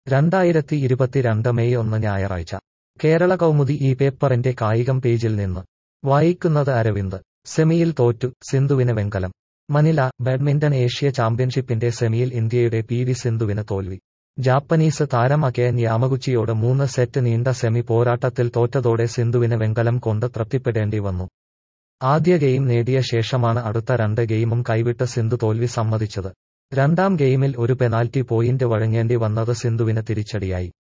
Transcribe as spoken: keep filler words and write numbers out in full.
രണ്ടായിരത്തി ഇരുപത്തിരണ്ട് മെയ് ഒന്ന് ഞായറാഴ്ച കേരള കൗമുദി ഈ പേപ്പറിന്റെ കായികം പേജിൽ നിന്ന് വായിക്കുന്നത് അരവിന്ദ്. സെമിയിൽ തോറ്റു, സിന്ധുവിന് വെങ്കലം. മനില. ബാഡ്മിന്റൺ ഏഷ്യ ചാമ്പ്യൻഷിപ്പിന്റെ സെമിയിൽ ഇന്ത്യയുടെ പി വി സിന്ധുവിന് തോൽവി. ജാപ്പനീസ് താരം അകെൻ യാമഗുച്ചിയോട് മൂന്ന് സെറ്റ് നീണ്ട സെമി പോരാട്ടത്തിൽ തോറ്റതോടെ സിന്ധുവിന് വെങ്കലം കൊണ്ട് തൃപ്തിപ്പെടേണ്ടി വന്നു. ആദ്യ ഗെയിം നേടിയ ശേഷമാണ് അടുത്ത രണ്ട് ഗെയിമും കൈവിട്ട് സിന്ധു തോൽവി സമ്മതിച്ചത്. രണ്ടാം ഗെയിമിൽ ഒരു പെനാൽറ്റി പോയിന്റ് വഴങ്ങേണ്ടി വന്നത് സിന്ധുവിന് തിരിച്ചടിയായി.